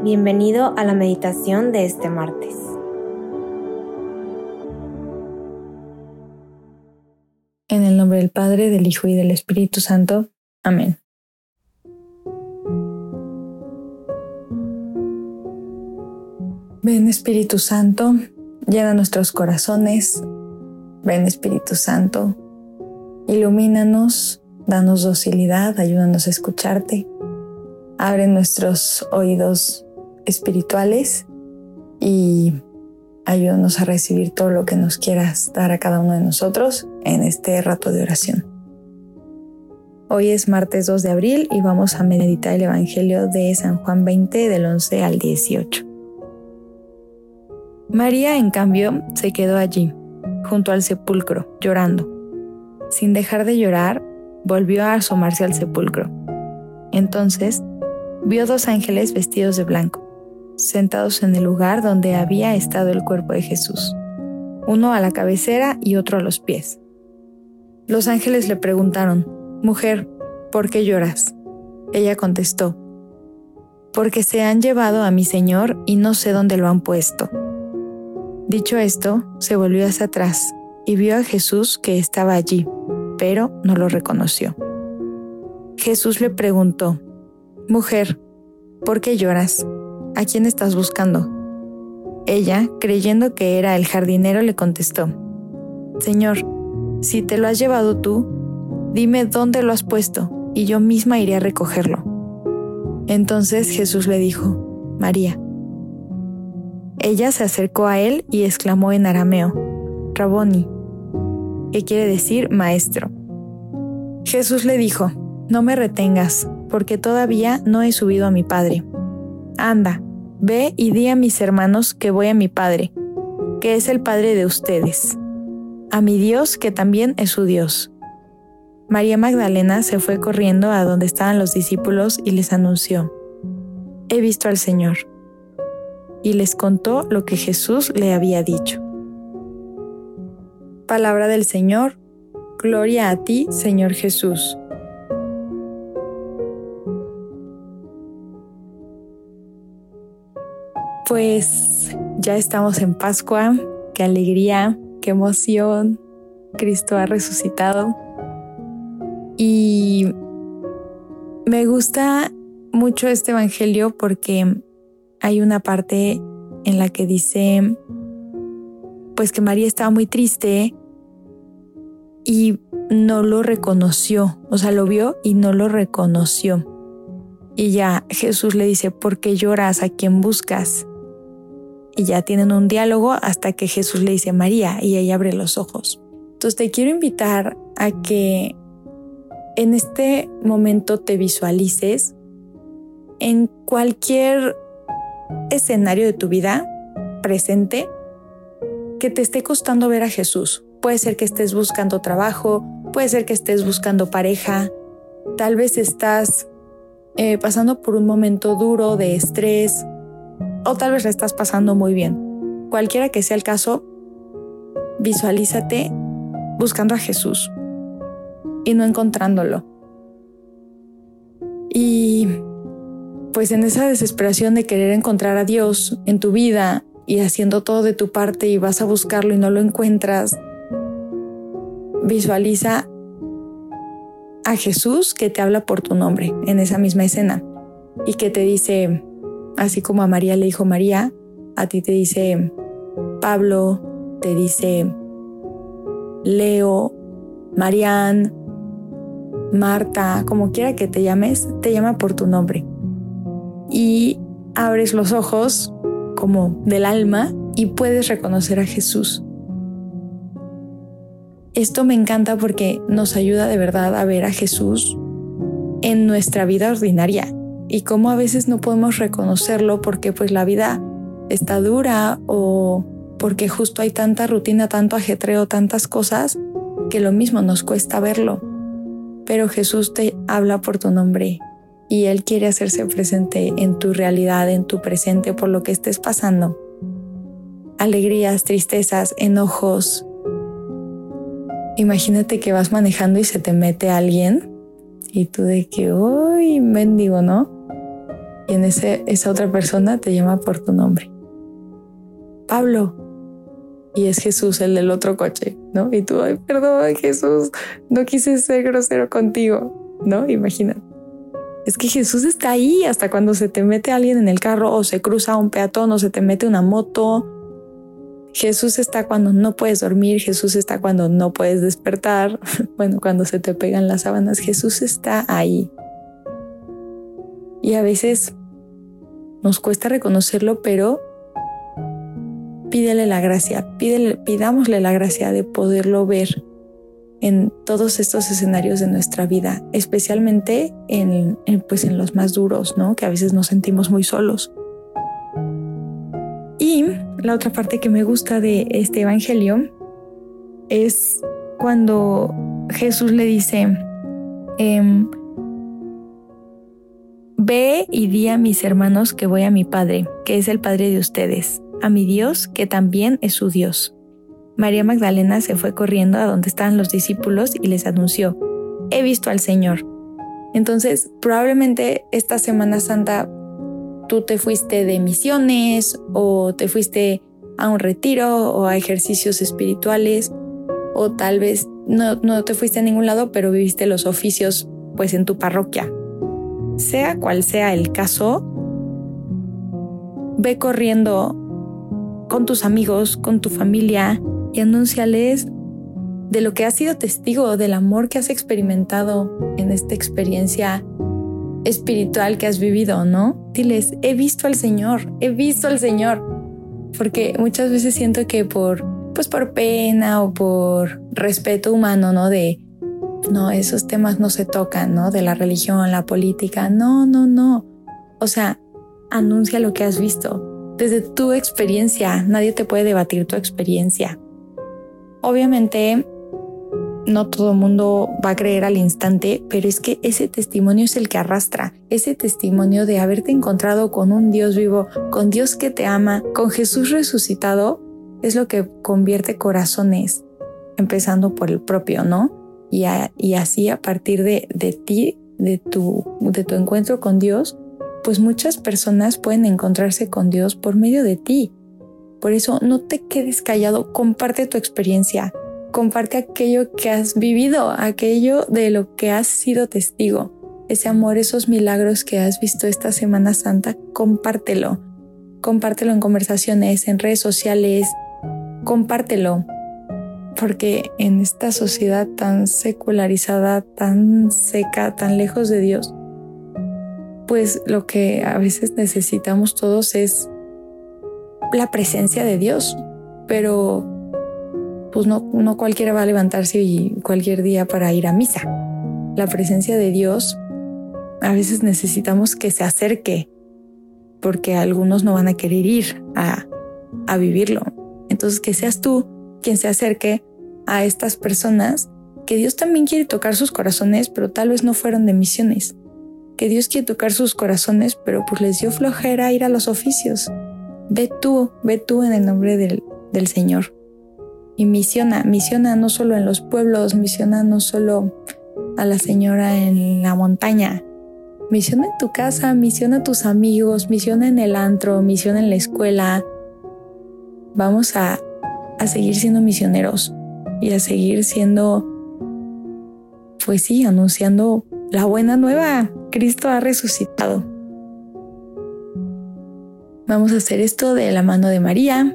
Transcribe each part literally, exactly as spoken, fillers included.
Bienvenido a la meditación de este martes. En el nombre del Padre, del Hijo y del Espíritu Santo. Amén. Ven, Espíritu Santo, llena nuestros corazones. Ven, Espíritu Santo, ilumínanos, danos docilidad, ayúdanos a escucharte. Abre nuestros oídos espirituales y ayúdanos a recibir todo lo que nos quieras dar a cada uno de nosotros en este rato de oración. Hoy es martes dos de abril y vamos a meditar el Evangelio de San Juan veinte del once al dieciocho. María, en cambio, se quedó allí, junto al sepulcro, llorando. Sin dejar de llorar, volvió a asomarse al sepulcro. Entonces, vio dos ángeles vestidos de blanco, sentados en el lugar donde había estado el cuerpo de Jesús, uno a la cabecera y otro a los pies. Los ángeles le preguntaron: «Mujer, ¿por qué lloras?». Ella contestó: «Porque se han llevado a mi Señor y no sé dónde lo han puesto». Dicho esto, se volvió hacia atrás y vio a Jesús que estaba allí, pero no lo reconoció. Jesús le preguntó: «Mujer, ¿por qué lloras? ¿A quién estás buscando?». Ella, creyendo que era el jardinero, le contestó: «Señor, si te lo has llevado tú, dime dónde lo has puesto, y yo misma iré a recogerlo». Entonces Jesús le dijo: «María». Ella se acercó a él y exclamó en arameo: «Raboni», que quiere decir maestro. Jesús le dijo: «No me retengas, porque todavía no he subido a mi Padre. Anda, ve y di a mis hermanos que voy a mi Padre, que es el Padre de ustedes, a mi Dios, que también es su Dios». María Magdalena se fue corriendo a donde estaban los discípulos y les anunció: «He visto al Señor», y les contó lo que Jesús le había dicho. Palabra del Señor. Gloria a ti, Señor Jesús. Pues ya estamos en Pascua. Qué alegría, qué emoción. Cristo ha resucitado. Y me gusta mucho este evangelio porque hay una parte en la que dice pues que María estaba muy triste y no lo reconoció, o sea, lo vio y no lo reconoció. Y ya Jesús le dice: «¿Por qué lloras? ¿A quién buscas?». Y ya tienen un diálogo hasta que Jesús le dice: «María», y ella abre los ojos. Entonces te quiero invitar a que en este momento te visualices en cualquier escenario de tu vida presente que te esté costando ver a Jesús. Puede ser que estés buscando trabajo, puede ser que estés buscando pareja, tal vez estás eh, pasando por un momento duro de estrés, o tal vez la estás pasando muy bien. Cualquiera que sea el caso, visualízate buscando a Jesús y no encontrándolo. Y pues en esa desesperación de querer encontrar a Dios en tu vida y haciendo todo de tu parte y vas a buscarlo y no lo encuentras, visualiza a Jesús que te habla por tu nombre en esa misma escena y que te dice, así como a María le dijo María, a ti te dice Pablo, te dice Leo, Marian, Marta, como quiera que te llames, te llama por tu nombre. Y abres los ojos como del alma y puedes reconocer a Jesús. Esto me encanta porque nos ayuda de verdad a ver a Jesús en nuestra vida ordinaria y cómo a veces no podemos reconocerlo porque pues la vida está dura o porque justo hay tanta rutina, tanto ajetreo, tantas cosas que lo mismo nos cuesta verlo. Pero Jesús te habla por tu nombre y Él quiere hacerse presente en tu realidad, en tu presente, por lo que estés pasando. Alegrías, tristezas, enojos. Imagínate que vas manejando y se te mete alguien y tú de que, uy, mendigo, ¿no? y en ese, esa otra persona te llama por tu nombre. Pablo. Y es Jesús, el del otro coche, ¿no? Y tú, ay, perdón, Jesús, no quise ser grosero contigo, ¿no? Imagina. Es que Jesús está ahí hasta cuando se te mete alguien en el carro o se cruza un peatón o se te mete una moto. Jesús está cuando no puedes dormir, Jesús está cuando no puedes despertar, bueno, cuando se te pegan las sábanas, Jesús está ahí. Y a veces nos cuesta reconocerlo, pero pídele la gracia, pídele, pidámosle la gracia de poderlo ver en todos estos escenarios de nuestra vida, especialmente en, en, pues en los más duros, ¿no? Que a veces nos sentimos muy solos. Y la otra parte que me gusta de este evangelio es cuando Jesús le dice, eh, ve y di a mis hermanos que voy a mi Padre, que es el Padre de ustedes, a mi Dios, que también es su Dios. María Magdalena se fue corriendo a donde estaban los discípulos y les anunció, he visto al Señor. Entonces, probablemente esta Semana Santa tú te fuiste de misiones o te fuiste a un retiro o a ejercicios espirituales o tal vez no, no te fuiste a ningún lado, pero viviste los oficios pues en tu parroquia. Sea cual sea el caso, ve corriendo con tus amigos, con tu familia y anúnciales de lo que has sido testigo, del amor que has experimentado en esta experiencia espiritual que has vivido, ¿no? Diles, he visto al Señor, he visto al Señor. Porque muchas veces siento que por, pues por pena o por respeto humano, ¿no? De, no, esos temas no se tocan, ¿no? De la religión, la política. No, no, no. O sea, anuncia lo que has visto. Desde tu experiencia, nadie te puede debatir tu experiencia. Obviamente, no todo el mundo va a creer al instante, pero es que ese testimonio es el que arrastra. Ese testimonio de haberte encontrado con un Dios vivo, con Dios que te ama, con Jesús resucitado, es lo que convierte corazones, empezando por el propio, ¿no? Y, a, y así a partir de, de ti, de tu, de tu encuentro con Dios, pues muchas personas pueden encontrarse con Dios por medio de ti. Por eso no te quedes callado, comparte tu experiencia, comparte aquello que has vivido, aquello de lo que has sido testigo, ese amor, esos milagros que has visto esta Semana Santa, compártelo, compártelo en conversaciones, en redes sociales, compártelo, porque en esta sociedad tan secularizada, tan seca, tan lejos de Dios, pues lo que a veces necesitamos todos es la presencia de Dios, pero pues no, no cualquiera va a levantarse y cualquier día para ir a misa. La presencia de Dios a veces necesitamos que se acerque, porque algunos no van a querer ir a, a vivirlo. Entonces que seas tú quien se acerque a estas personas que Dios también quiere tocar sus corazones, pero tal vez no fueron de misiones. Que Dios quiere tocar sus corazones, pero pues les dio flojera ir a los oficios. Ve tú, ve tú en el nombre del, del Señor. Y misiona, misiona no solo en los pueblos, misiona no solo a la señora en la montaña. Misiona en tu casa, misiona a tus amigos, misiona en el antro, misiona en la escuela. Vamos a, a seguir siendo misioneros y a seguir siendo, pues sí, anunciando la buena nueva. Cristo ha resucitado. Vamos a hacer esto de la mano de María,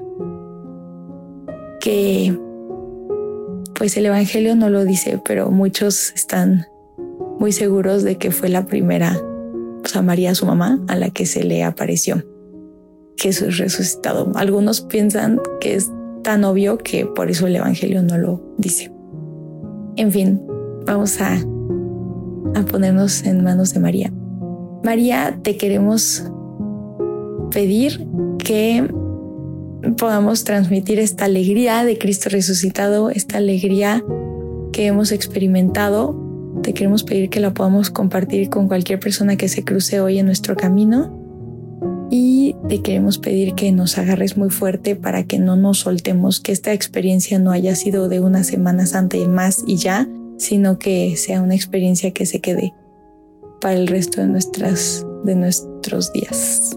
que pues el Evangelio no lo dice, pero muchos están muy seguros de que fue la primera, o sea, María, su mamá, a la que se le apareció Jesús resucitado. Algunos piensan que es tan obvio que por eso el Evangelio no lo dice. En fin, vamos a, a ponernos en manos de María. María, te queremos pedir que podamos transmitir esta alegría de Cristo resucitado, esta alegría que hemos experimentado. Te queremos pedir que la podamos compartir con cualquier persona que se cruce hoy en nuestro camino, y te queremos pedir que nos agarres muy fuerte para que no nos soltemos, que esta experiencia no haya sido de una Semana Santa y más y ya, sino que sea una experiencia que se quede para el resto de nuestras de nuestro otros días.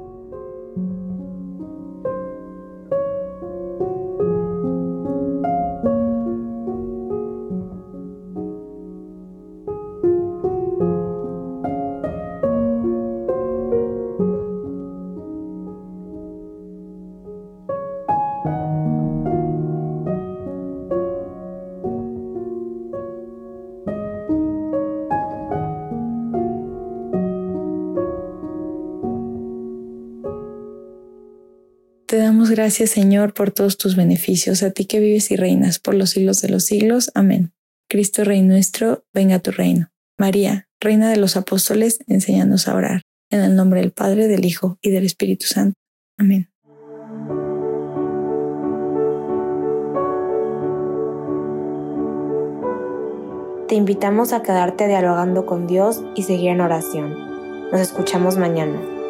Te damos gracias, Señor, por todos tus beneficios, a ti que vives y reinas por los siglos de los siglos. Amén. Cristo, Rey nuestro, venga a tu reino. María, Reina de los Apóstoles, enséñanos a orar. En el nombre del Padre, del Hijo y del Espíritu Santo. Amén. Te invitamos a quedarte dialogando con Dios y seguir en oración. Nos escuchamos mañana.